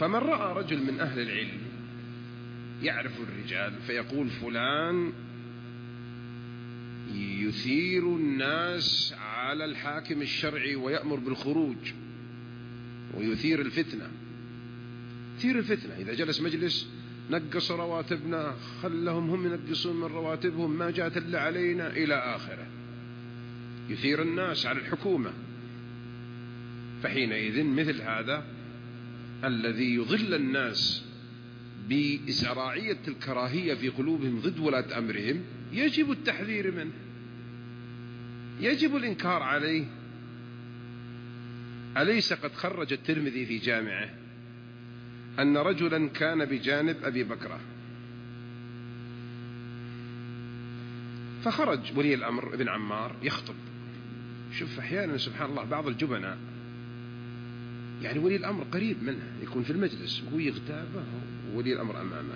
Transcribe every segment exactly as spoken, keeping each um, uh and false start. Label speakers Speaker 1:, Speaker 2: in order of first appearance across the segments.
Speaker 1: فمن رأى رجل من أهل العلم يعرف الرجال فيقول فلان يثير الناس على الحاكم الشرعي ويأمر بالخروج ويثير الفتنة، يثير الفتنة. إذا جلس مجلس نقص رواتبنا، خلهم هم ينقصون من رواتبهم، ما جاءت إلا علينا، إلى آخره، يثير الناس على الحكومة. فحينئذ مثل هذا الذي يضل الناس بإسراعية الكراهية في قلوبهم ضد ولاة أمرهم يجب التحذير منه، يجب الإنكار عليه. أليس قد خرج الترمذي في جامعه أن رجلا كان بجانب أبي بكر، فخرج ولي الأمر ابن عمار يخطب. شوف أحيانا سبحان الله بعض الجبناء، يعني ولي الأمر قريب منه يكون في المجلس وهو يغتابه ولي الأمر أمامه،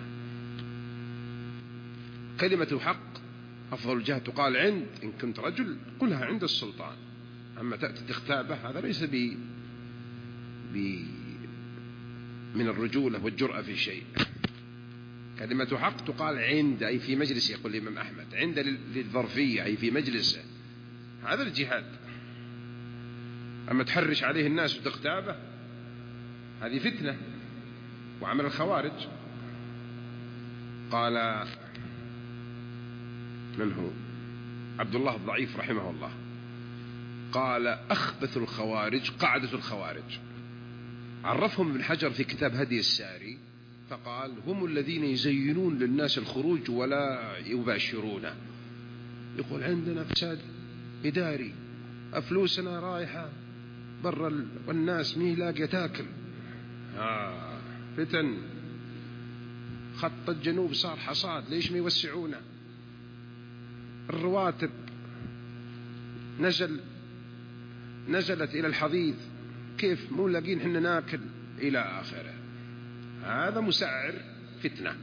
Speaker 1: كلمة حق أفضل الجهة تقال عند، إن كنت رجل قلها عند السلطان، أما تأتي تغتابه هذا ليس ب... ب... من الرجولة والجرأة في شيء. كلمة حق تقال عند، أي في مجلس، يقول الإمام أحمد عند للظرفية أي في مجلسه، هذا الجهاد. أما تحرش عليه الناس وتغتابه هذه فتنة وعمل الخوارج. قال من هو؟ عبد الله الضعيف رحمه الله قال أخبث الخوارج قعدة الخوارج. عرفهم ابن حجر في كتاب هدي الساري فقال هم الذين يزينون للناس الخروج ولا يباشرونه، يقول عندنا فساد إداري، أفلوسنا رايحة برا والناس ميه لاقية تاكل، آه فتن، خط الجنوب صار حصاد ليش ما يوسعونه، الرواتب نزل نزلت إلى الحضيض، كيف مو لاقين حنا ناكل، إلى آخره. هذا مسعر فتنة،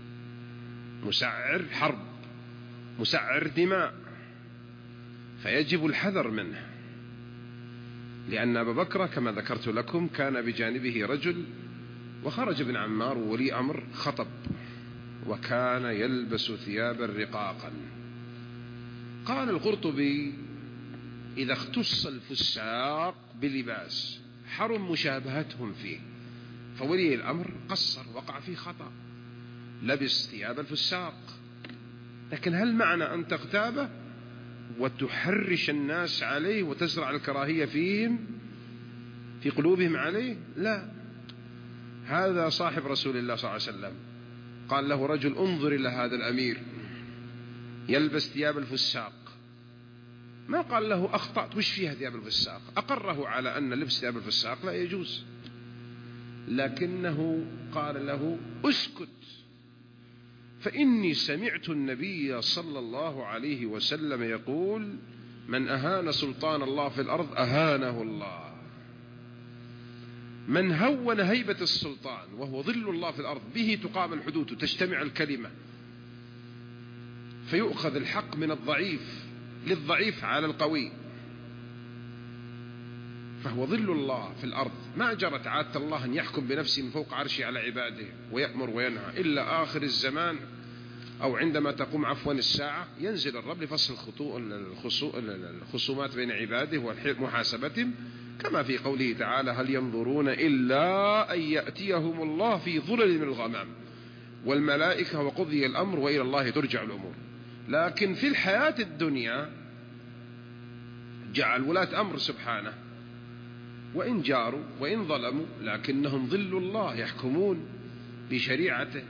Speaker 1: مسعر حرب، مسعر دماء، فيجب الحذر منه. لأن أبا بكر كما ذكرت لكم كان بجانبه رجل، وخرج ابن عمار وولي أمر خطب، وكان يلبس ثيابا رقاقا. قال القرطبي إذا اختص الفساق بلباس حرم مشابهتهم فيه، فولي الأمر قصر وقع في خطأ، لبس ثياب الفساق. لكن هل معنى أن تغتابه وتحرش الناس عليه وتزرع الكراهية فيهم في قلوبهم عليه؟ لا. هذا صاحب رسول الله صلى الله عليه وسلم قال له رجل انظر إلى هذا الأمير يلبس ثياب الفساق، ما قال له أخطأت وش فيها ثياب الفساق، أقره على أن لبس ثياب الفساق لا يجوز، لكنه قال له اسكت فإني سمعت النبي صلى الله عليه وسلم يقول من أهان سلطان الله في الأرض أهانه الله، من هون هيبة السلطان وهو ظل الله في الأرض به تقام الحدود وتجتمع الكلمة فيؤخذ الحق من الضعيف للضعيف على القوي، فهو ظل الله في الأرض. ما جرت عادة الله أن يحكم بنفسه من فوق عرشه على عباده ويأمر وينهى إلا آخر الزمان أو عندما تقوم عفوا الساعة ينزل الرب لفصل الخصومات بين عباده ومحاسبتهم، كما في قوله تعالى هل ينظرون إلا أن يأتيهم الله في ظلل من الغمام والملائكة وقضي الأمر وإلى الله ترجع الأمور. لكن في الحياة الدنيا جعل ولاة أمر سبحانه وإن جاروا وإن ظلموا لكنهم ظل الله، يحكمون بشريعته،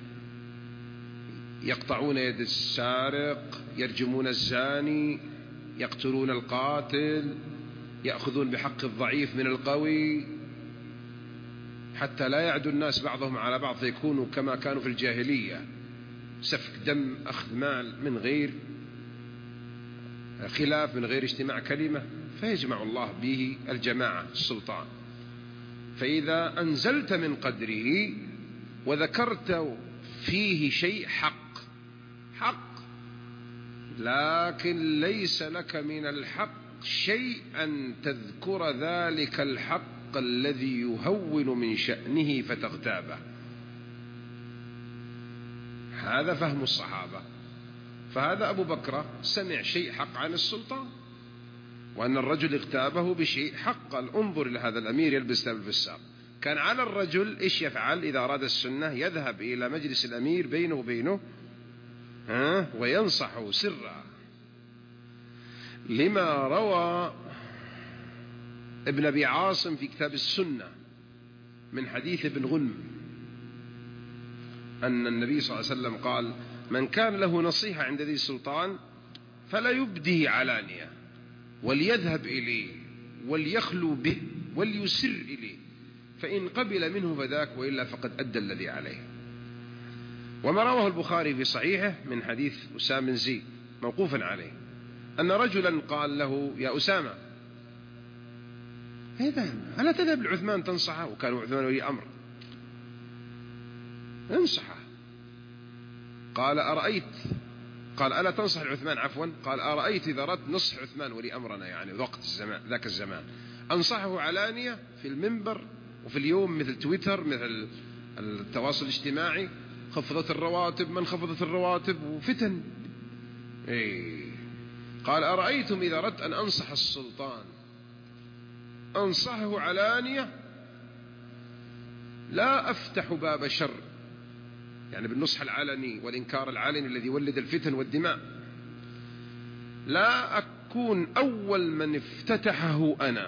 Speaker 1: يقطعون يد السارق، يرجمون الزاني، يقتلون القاتل، يأخذون بحق الضعيف من القوي، حتى لا يعدو الناس بعضهم على بعض فيكونوا كما كانوا في الجاهلية، سفك دم، أخذ مال من غير خلاف، من غير اجتماع كلمة، فيجمع الله به الجماعة السلطان. فإذا أنزلت من قدره وذكرت فيه شيء حق حق لكن ليس لك من الحق شيء أن تذكر ذلك الحق الحق الذي يهون من شأنه فتغتابه. هذا فهم الصحابة. فهذا أبو بكر سمع شيء حق عن السلطان، وأن الرجل اغتابه بشيء حق. قال انظر إلى هذا الأمير يلبس ثوب الفساق. كان على الرجل إيش يفعل إذا أراد السنة؟ يذهب إلى مجلس الأمير بينه وبينه ها وينصحه سرا، لما روى ابن أبي عاصم في كتاب السنة من حديث ابن غنم أن النبي صلى الله عليه وسلم قال: من كان له نصيحة عند ذي السلطان فلا يبديه علانية، وليذهب إليه وليخلو به وليسر إليه، فإن قبل منه فذاك، وإلا فقد أدى الذي عليه. وما رواه البخاري في صحيحه من حديث أسامة بن زيد موقوفا عليه أن رجلا قال له: يا أسامة، ألا تذهب لعثمان تنصحه؟ وكان عثمان ولي أمر، انصحه. قال: أرأيت قال ألا تنصح العثمان عفوا قال: أرأيت إذا أردت نصح عثمان ولي أمرنا، يعني وقت الزمان ذاك الزمان، أنصحه علانية في المنبر وفي اليوم مثل تويتر مثل التواصل الاجتماعي، خفضت الرواتب من خفضت الرواتب وفتن. إيه. قال: أرأيتم إذا أردت أن أنصح السلطان أنصحه علانية لا أفتح باب شر، يعني بالنصح العلني والإنكار العلني الذي يولد الفتن والدماء، لا أكون أول من افتتحه أنا.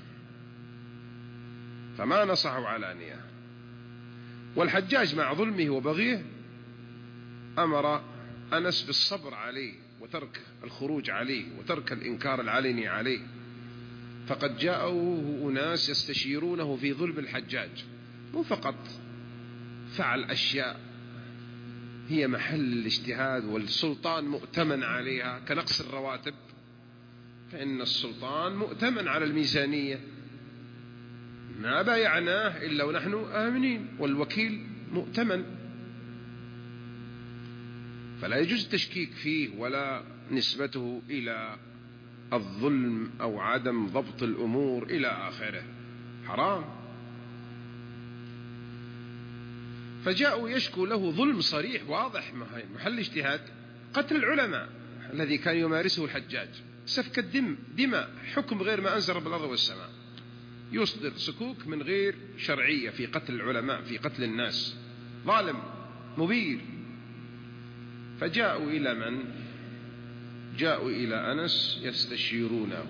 Speaker 1: فما نصحه علانية. والحجاج مع ظلمه وبغيه أمر أنس بالصبر عليه وترك الخروج عليه وترك الإنكار العلني عليه. فقد جاءوا أناس يستشيرونه في ظلم الحجاج، مو فقط فعل أشياء هي محل الاجتهاد والسلطان مؤتمن عليها كنقص الرواتب، فإن السلطان مؤتمن على الميزانية، ما بايعناه إلا ونحن آمنين، والوكيل مؤتمن، فلا يجوز التشكيك فيه ولا نسبته إلى الظلم أو عدم ضبط الأمور إلى آخره، حرام. فجاءوا يشكو له ظلم صريح واضح محل اجتهاد، قتل العلماء الذي كان يمارسه الحجاج، سفك الدم دماء، حكم غير ما أنزل رب الأرض والسماء، يصدر سكوك من غير شرعية في قتل العلماء، في قتل الناس، ظالم مبير. فجاءوا إلى من؟ جاءوا إلى أنس يستشيرونه،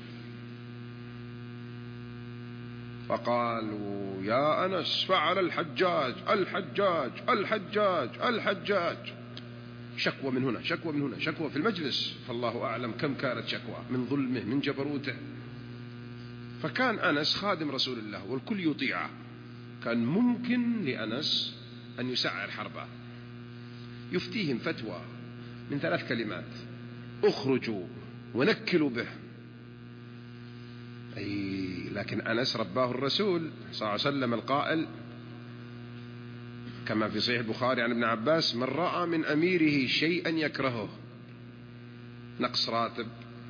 Speaker 1: فقالوا: يا أنس، فعل الحجاج الحجاج الحجاج الحجاج. شكوى من هنا شكوى من هنا شكوى في المجلس، فالله أعلم كم كانت شكوى من ظلمه من جبروته. فكان أنس خادم رسول الله والكل يطيعه، كان ممكن لأنس أن يسعر حربه، يفتيهم فتوى من ثلاث كلمات: اخرجوا ونكلوا به. أي لكن أنس رباه الرسول صلى الله عليه وسلم القائل كما في صحيح البخاري عن ابن عباس: من رأى من أميره شيئا يكرهه، نقص راتب،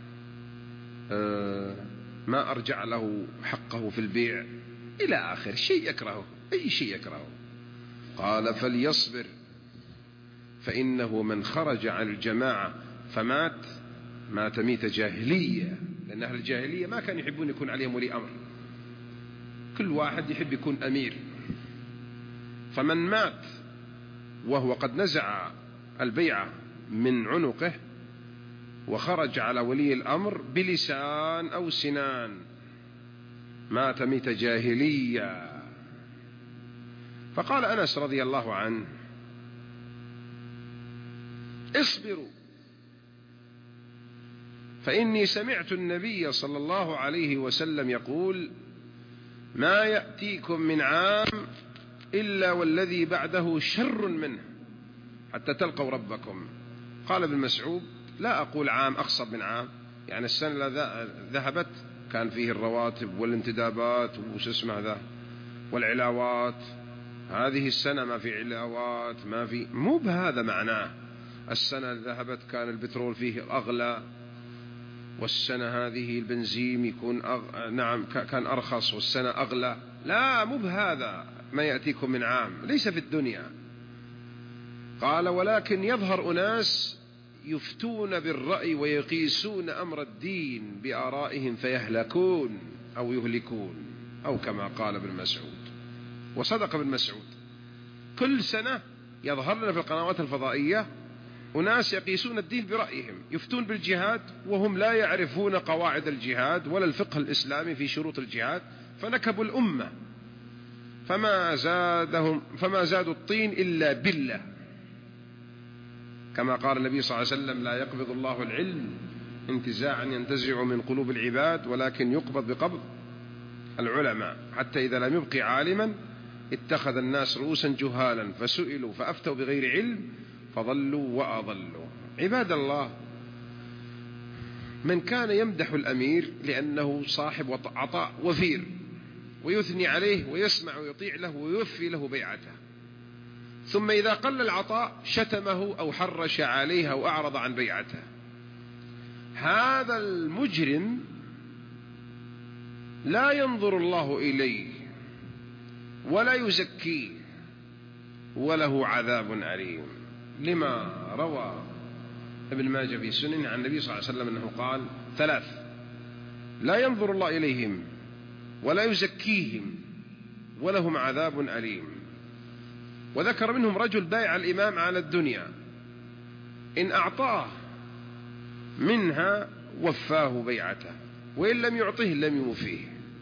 Speaker 1: آه ما أرجع له حقه في البيع إلى آخر شيء يكرهه، أي شيء يكرهه، قال: فليصبر، فإنه من خرج عن الجماعة فمات مات ميتة جاهلية، لأن أهل الجاهلية ما كانوا يحبون يكون عليهم ولي أمر، كل واحد يحب يكون أمير. فمن مات وهو قد نزع البيعة من عنقه وخرج على ولي الأمر بلسان أو سنان مات ميتة جاهلية. فقال أنس رضي الله عنه: اصبروا، فإني سمعت النبي صلى الله عليه وسلم يقول: ما يأتيكم من عام إلا والذي بعده شر منه حتى تلقوا ربكم. قال ابن مسعود: لا أقول عام أخصب من عام، يعني السنة ذهبت كان فيه الرواتب والانتدابات وش اسمه ذا والعلاوات، هذه السنة ما في علاوات ما في، مو بهذا معناه. السنة ذهبت كان البترول فيه أغلى والسنة هذه البنزين يكون أغ... نعم كان أرخص والسنة أغلى. لا، مو بهذا ما يأتيكم من عام، ليس في الدنيا. قال ولكن يظهر أناس يفتون بالرأي ويقيسون أمر الدين بآرائهم فيهلكون أو يهلكون، أو كما قال ابن مسعود. وصدق ابن مسعود. كل سنة يظهر لنا في القنوات الفضائية أناس يقيسون الدين برأيهم، يفتون بالجهاد وهم لا يعرفون قواعد الجهاد ولا الفقه الإسلامي في شروط الجهاد، فنكبوا الأمة فما زادهم فما زادوا الطين إلا بالله، كما قال النبي صلى الله عليه وسلم: لا يقبض الله العلم انتزاعا ينتزع من قلوب العباد، ولكن يقبض بقبض العلماء، حتى إذا لم يبق عالما اتخذ الناس رؤوسا جهالا فسئلوا فأفتوا بغير علم فضلوا وأضلوا. عباد الله، من كان يمدح الأمير لأنه صاحب عطاء وفير ويثني عليه ويسمع ويطيع له ويوفي له بيعته، ثم إذا قل العطاء شتمه أو حرش عليه أو أعرض عن بيعته، هذا المجرم لا ينظر الله إليه ولا يزكيه وله عذاب أليم. لما روى ابن ماجه في سنن عن النبي صلى الله عليه وسلم أنه قال: ثلاث لا ينظر الله إليهم ولا يزكيهم ولهم عذاب أليم. وذكر منهم رجل بايع الإمام على الدنيا، إن أعطاه منها وفاه بيعته، وإن لم يعطه لم يوفيه.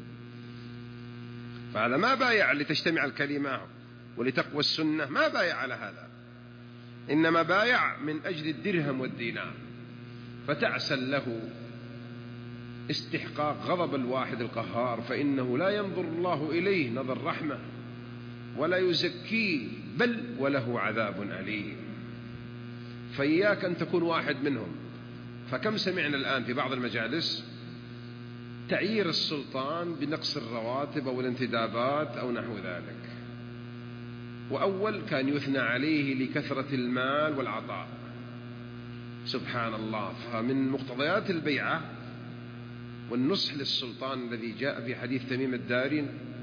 Speaker 1: فهذا ما بايع لتجتمع الكلمة ولتقوى السنة، ما بايع على هذا، إنما بايع من أجل الدرهم والدينار، فتعسل له استحقاق غضب الواحد القهار، فإنه لا ينظر الله إليه نظر رحمة ولا يزكيه، بل وله عذاب أليم. فإياك أن تكون واحد منهم. فكم سمعنا الآن في بعض المجالس تعيير السلطان بنقص الرواتب أو الانتدابات أو نحو ذلك، وأول كان يثنى عليه لكثرة المال والعطاء. سبحان الله. فمن مقتضيات البيعة والنصح للسلطان الذي جاء في حديث تميم الداري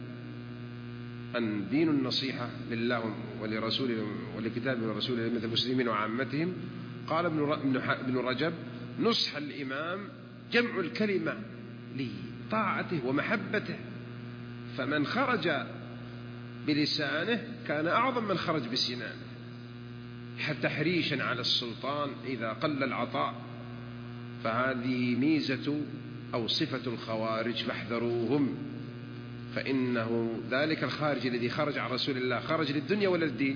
Speaker 1: أن دين النصيحة لله ولرسوله ولكتابه ورسوله مثل المسلمين وعامتهم. قال ابن رجب: نصح الإمام جمع الكلمة لطاعته ومحبته، فمن خرج بلسانه كان أعظم من خرج بسنانه، تحريشا على السلطان إذا قل العطاء. فهذه ميزة أو صفة الخوارج، فاحذروهم، فإنه ذلك الخارج الذي خرج عن رسول الله خرج للدنيا ولا للدين؟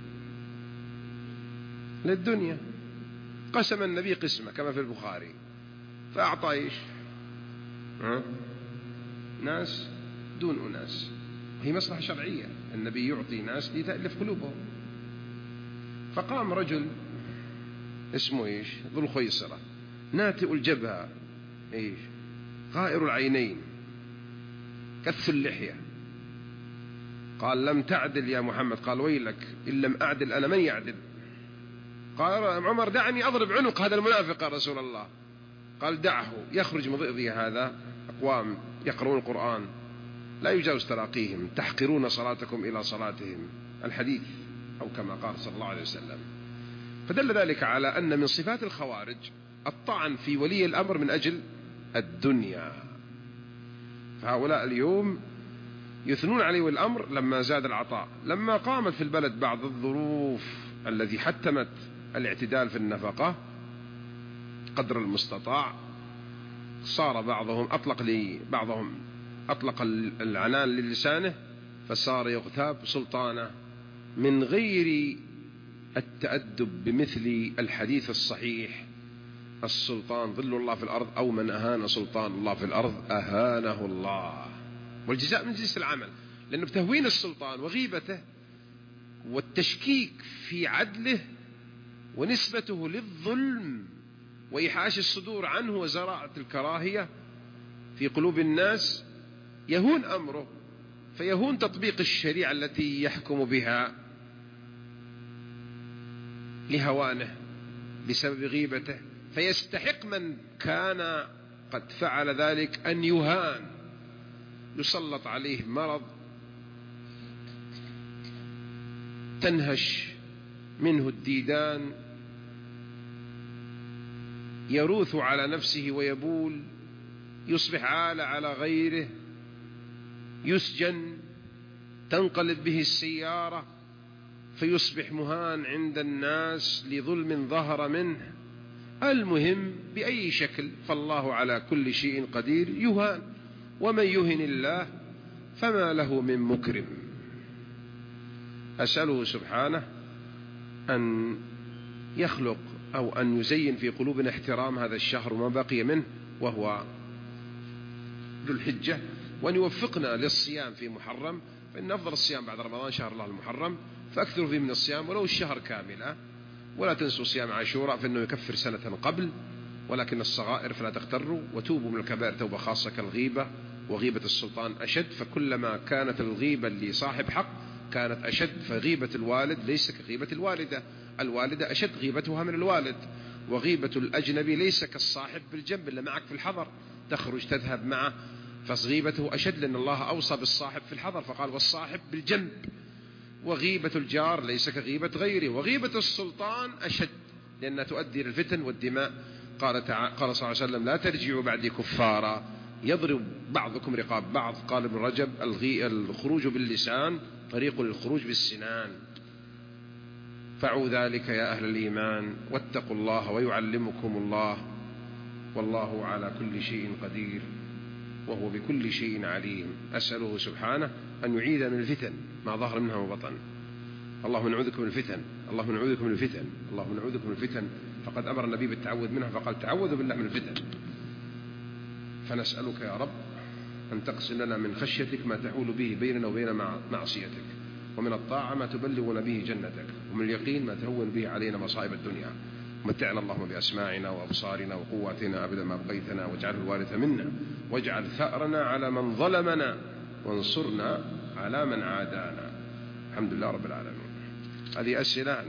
Speaker 1: للدنيا. قسم النبي قسمة كما في البخاري، فأعطى إيش؟ ها؟ ناس دون أناس، هي مصلحة شرعية، النبي يعطي ناس لتألف قلوبهم. فقام رجل اسمه إيش؟ ذو الخيصرة، ناتئ الجبهة، إيش؟ غائر العينين، كث اللحية. قال: لم تعدل يا محمد. قال: ويلك، إن لم أعدل أنا من يعدل؟ قال عمر: دعني أضرب عنق هذا المنافق يا رسول الله. قال: دعه يخرج من ضئضي هذا أقوام يقرؤون القرآن لا يجاوز تراقيهم، تحقرون صلاتكم إلى صلاتهم، الحديث، أو كما قال صلى الله عليه وسلم. فدل ذلك على أن من صفات الخوارج الطعن في ولي الأمر من أجل الدنيا. فهؤلاء اليوم يثنون عليه الأمر لما زاد العطاء. لما قامت في البلد بعض الظروف التي حتمت الاعتدال في النفقة قدر المستطاع، صار بعضهم أطلق لي بعضهم أطلق العنان للسانه، فصار يغتاب سلطانه من غير التأدب بمثل الحديث الصحيح: السلطان ظل الله في الأرض، أو من أهان سلطان الله في الأرض أهانه الله. والجزاء من جنس العمل، لأنه بتهوين السلطان وغيبته والتشكيك في عدله ونسبته للظلم وإيحاش الصدور عنه وزراعة الكراهية في قلوب الناس يهون أمره، فيهون تطبيق الشريعة التي يحكم بها لهوانه بسبب غيبته، فيستحق من كان قد فعل ذلك أن يهان، يسلط عليه مرض تنهش منه الديدان، يروث على نفسه ويبول، يصبح عالة على غيره، يسجن، تنقلب به السيارة فيصبح مهان عند الناس لظلم ظهر منه. المهم بأي شكل فالله على كل شيء قدير، يهان، ومن يهن الله فما له من مكرم. أسأله سبحانه أن يخلق أو أن يزين في قلوبنا احترام هذا الشهر وما بقي منه وهو ذو الحجة، وأن يوفقنا للصيام في محرم، فإن أفضل الصيام بعد رمضان شهر الله المحرم، فأكثروا فيه من الصيام ولو الشهر كاملا. ولا تنسوا صيام عاشوراء فإنه يكفر سنة قبل، ولكن الصغائر فلا تغتروا، وتوبوا من الكبائر توبة خاصة كالغيبة وغيبة السلطان أشد، فكلما كانت الغيبة لصاحب حق كانت أشد، فغيبة الوالد ليس كغيبة الوالدة، الوالدة أشد غيبتها من الوالد، وغيبة الأجنبي ليس كالصاحب بالجنب اللي معك في الحضر تخرج تذهب معه، فغيبته أشد، لأن الله أوصى بالصاحب في الحضر فقال والصاحب بالجنب. وغيبة الجار ليس كغيبة غيره، وغيبة السلطان أشد لأنها تؤدي للفتن والدماء. قال تعالى، قال صلى الله عليه وسلم لا ترجعوا بعدي كفارا يضرب بعضكم رقاب بعض. قال ابن رجب الخروج باللسان طريق للخروج بالسنان. فعوا ذلك يا أهل الإيمان واتقوا الله ويعلمكم الله، والله على كل شيء قدير وهو بكل شيء عليم. أسأله سبحانه أن يعيذ من الفتن ما ظهر منها وبطن. اللهم نعوذكم من الفتن، اللهم نعوذكم من الفتن، اللهم نعوذكم من الفتن، فقد أمر النبي بالتعوذ منها فقال تعوذوا بالله من الفتن. فنسألك يا رب أن تقسم لنا من خشيتك ما تحول به بيننا وبين معصيتك، ومن الطاعة ما تبلغنا به جنتك، ومن اليقين ما تهون به علينا مصائب الدنيا. متعنا اللهم بأسماعنا وأبصارنا وقواتنا أبدا ما بقيتنا، واجعله الوارث منا، واجعل ثأرنا على من ظلمنا، وانصرنا على من عادانا. الحمد لله رب العالمين. هذه أسئلة